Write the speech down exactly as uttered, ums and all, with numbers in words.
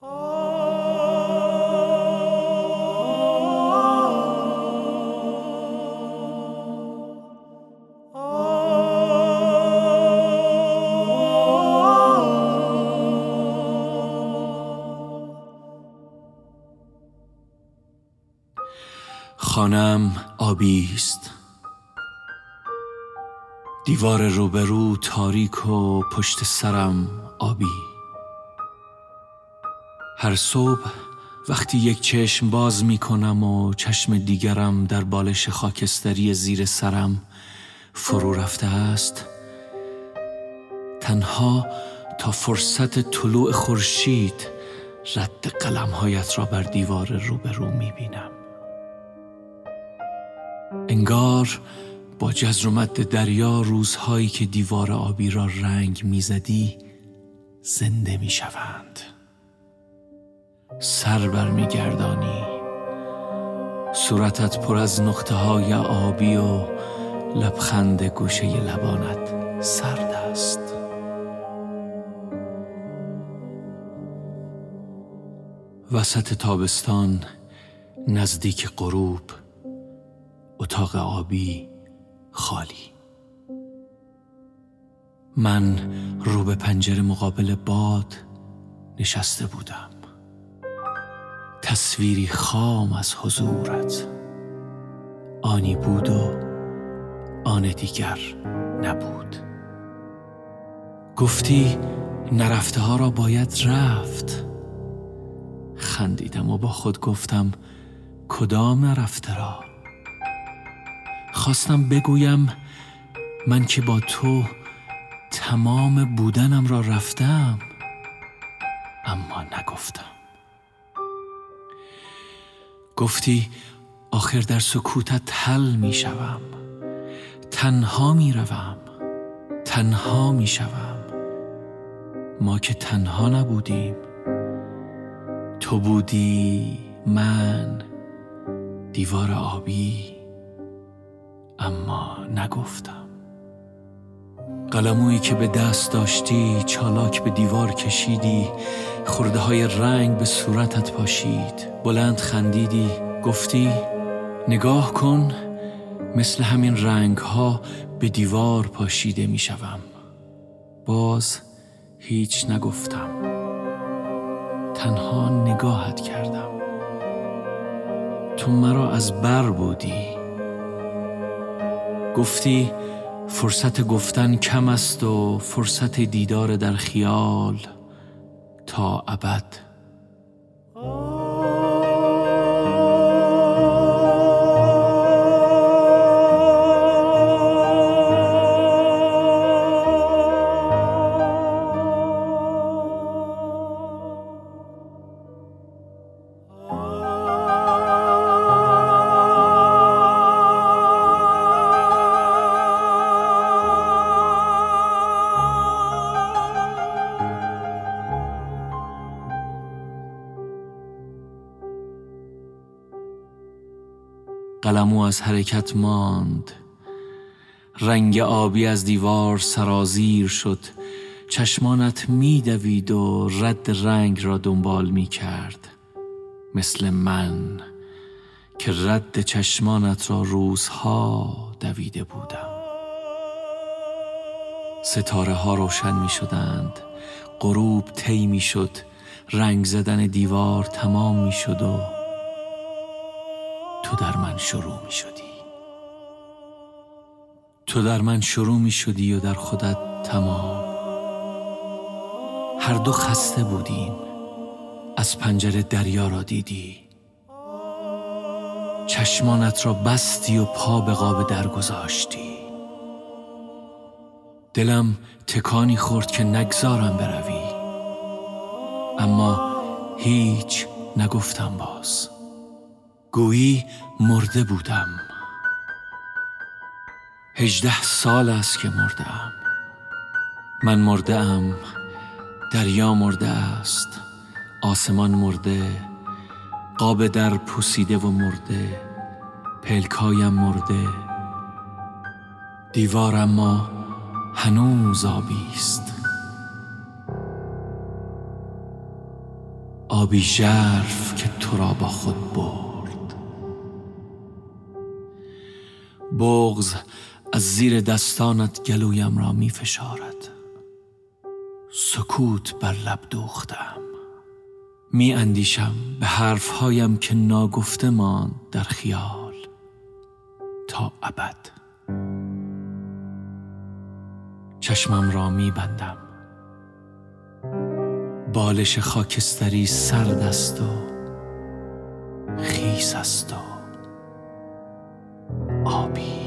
خانه‌ام آبی است، دیوار روبرو تاریک و پشت سرم آبی. هر صبح وقتی یک چشم باز می کنم و چشم دیگرم در بالش خاکستری زیر سرم فرو رفته است، تنها تا فرصت طلوع خورشید رد قلم‌هایت را بر دیوار روبرو می بینم. انگار با جزر و مد دریا روزهایی که دیوار آبی را رنگ میزدی زنده میشوند. سر بر میگردانی، صورتت پر از نقطه های آبی و لبخند گوشه لبانت سرد است. وسط تابستان نزدیک غروب، اتاق آبی خالی. من رو به پنجره مقابل باد نشسته بودم. تصویری خام از حضورت، آنی بود و آن دیگر نبود. گفتی نرفته ها را باید رفت. خندیدم و با خود گفتم کدام نرفته را؟ خواستم بگویم من که با تو تمام بودنم را رفتم، اما نگفتم. گفتی آخر در سکوتت حل می شوم، تنها می روم، تنها می شوم. ما که تنها نبودیم، تو بودی، من، دیوار آبی، اما نگفتم. قلمویی که به دست داشتی چالاک به دیوار کشیدی، خرده های رنگ به صورتت پاشید. بلند خندیدی، گفتی نگاه کن، مثل همین رنگ ها به دیوار پاشیده می شوم. باز هیچ نگفتم، تنها نگاهت کردم. تو مرا از بر بودی. گفتی فرصت گفتن کم است و فرصت دیدار در خیال تا ابد. قلمو از حرکت ماند، رنگ آبی از دیوار سرازیر شد. چشمانت می دوید و رد رنگ را دنبال می کرد، مثل من که رد چشمانت را روزها دویده بودم. ستاره ها روشن می شدند، غروب طی می شد، رنگ زدن دیوار تمام می شد و تو در من شروع می شدی. تو در من شروع می شدی و در خودت تمام. هر دو خسته بودیم. از پنجره دریا را دیدی، چشمانت را بستی و پا به قاب در گذاشتی. دلم تکانی خورد که نگذارم بروی، اما هیچ نگفتم. باز گویی مرده بودم. هجده سال است که مردم. من مرده ام، دریا مرده است، آسمان مرده، قاب در پوسیده و مرده، پلکایم مرده، دیوار اما هنوز آبی است. آبی ژرف که تو را با خود برد. بغض از زیر دستانت گلویم را می فشارد. سکوت بر لب دوختم. می اندیشم به حرفهایم که ناگفته ماند در خیال تا ابد. چشمم را می بندم. بالش خاکستری سرد است و خیس است و آبی.